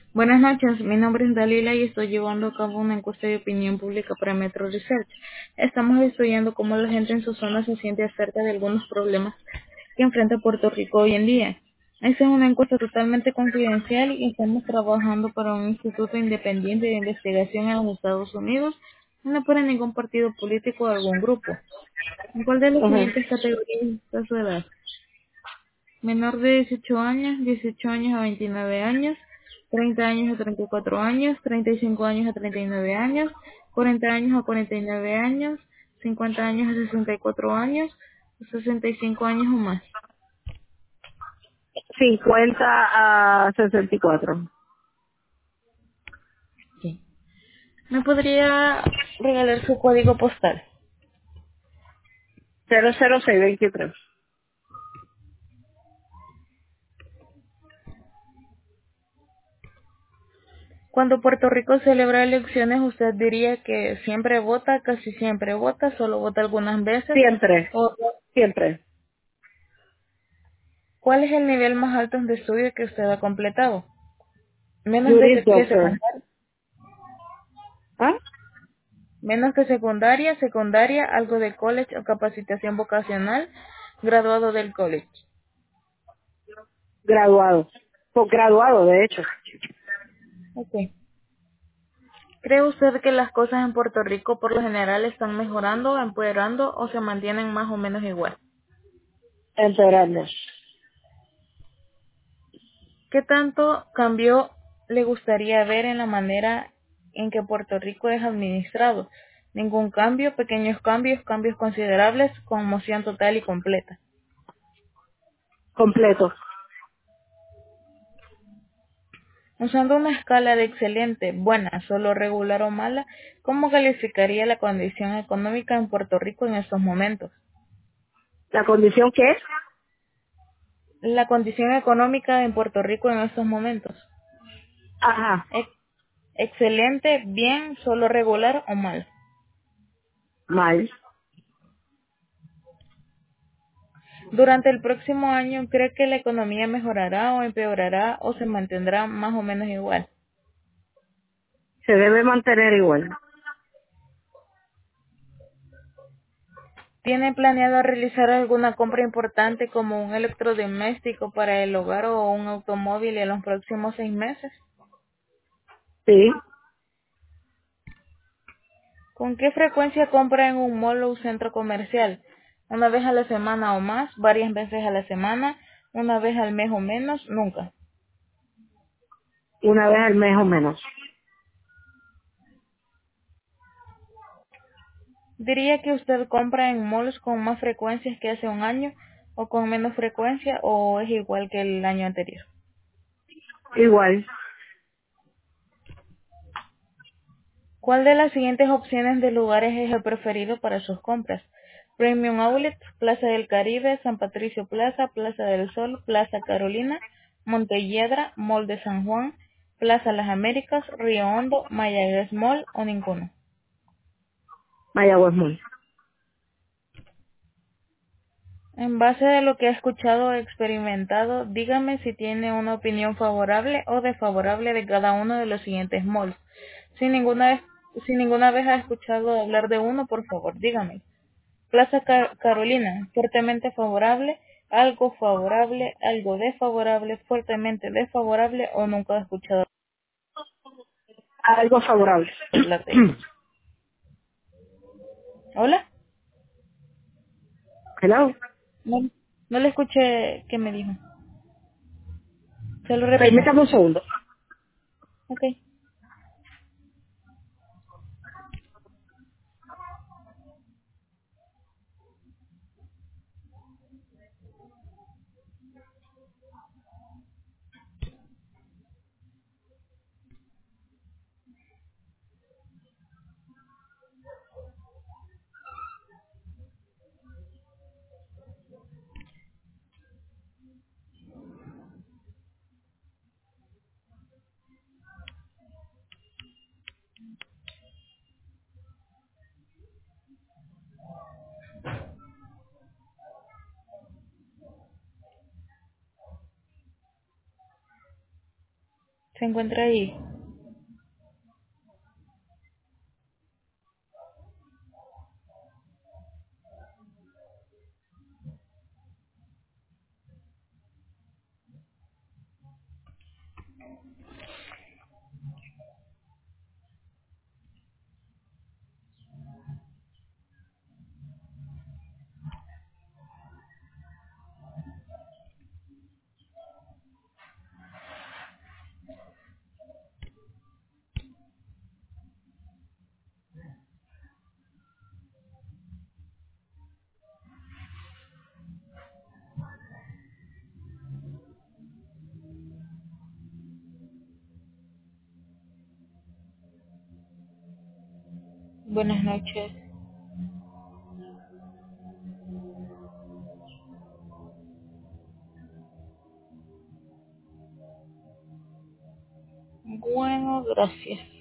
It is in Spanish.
Buenas noches, mi nombre es Dalila y estoy llevando a cabo una encuesta de opinión pública para Metro Research. Estamos estudiando cómo la gente en su zona se siente acerca de algunos problemas que enfrenta Puerto Rico hoy en día. Esta es una encuesta totalmente confidencial y estamos trabajando para un instituto independiente de investigación en los Estados Unidos, no para ningún partido político o algún grupo. ¿En cuál de las Ajá. siguientes categorías está su edad? Menor de 18 años, 18 años a 29 años, 30 años a 34 años, 35 años a 39 años, 40 años a 49 años, 50 años a 64 años, 65 años o más. 50 a 64. Sí. ¿Me podría regalar su código postal? 00623. Cuando Puerto Rico celebra elecciones, ¿usted diría que siempre vota, casi siempre vota, solo vota algunas veces? Siempre, ¿O siempre. cuál es el nivel más alto de estudio que usted ha completado? Menos Juris que Doctor. secundaria. ¿Ah? Menos que secundaria, secundaria, algo de college o capacitación vocacional, graduado del college. Graduado. Posgraduado, de hecho. Ok. ¿Cree usted que las cosas en Puerto Rico por lo general están mejorando, empeorando o se mantienen más o menos igual? Empeorando. ¿Qué tanto cambio le gustaría ver en la manera en que Puerto Rico es administrado? Ningún cambio, pequeños cambios, cambios considerables, conmoción total y completa. Completo. Usando una escala de excelente, buena, solo regular o mala, ¿cómo calificaría la condición económica en Puerto Rico en estos momentos? ¿La condición qué es? La condición económica en Puerto Rico en estos momentos. Ajá. Ex- Excelente, bien, solo regular o mal. Mal. Durante el próximo año, ¿cree que la economía mejorará o empeorará o se mantendrá más o menos igual? Se debe mantener igual. ¿Tiene planeado realizar alguna compra importante como un electrodoméstico para el hogar o un automóvil en los próximos 6 meses? Sí. ¿Con qué frecuencia compra en un mall o un centro comercial? ¿Una vez a la semana o más? ¿Varias veces a la semana? ¿Una vez al mes o menos? Nunca. Una vez al mes o menos. ¿Diría que usted compra en malls con más frecuencias que hace un año o con menos frecuencia o es igual que el año anterior? Igual. ¿Cuál de las siguientes opciones de lugares es el preferido para sus compras? Premium Outlets, Plaza del Caribe, San Patricio Plaza, Plaza del Sol, Plaza Carolina, Montelledra, Mall de San Juan, Plaza Las Américas, Río Hondo, Mayagüez Mall o ninguno. Mayagüez Mall. En base a lo que ha escuchado o experimentado, dígame si tiene una opinión favorable o desfavorable de cada uno de los siguientes malls. Si ninguna vez ha escuchado hablar de uno, por favor, dígame. Plaza Carolina, fuertemente favorable, algo desfavorable, fuertemente desfavorable o nunca he escuchado Algo favorable. hablar de ellos. ¿Hola? Hello. No, no le escuché qué me dijo. Se lo repito. Permítame un segundo. Ok. ¿Se encuentra ahí? Buenas noches. Bueno, gracias.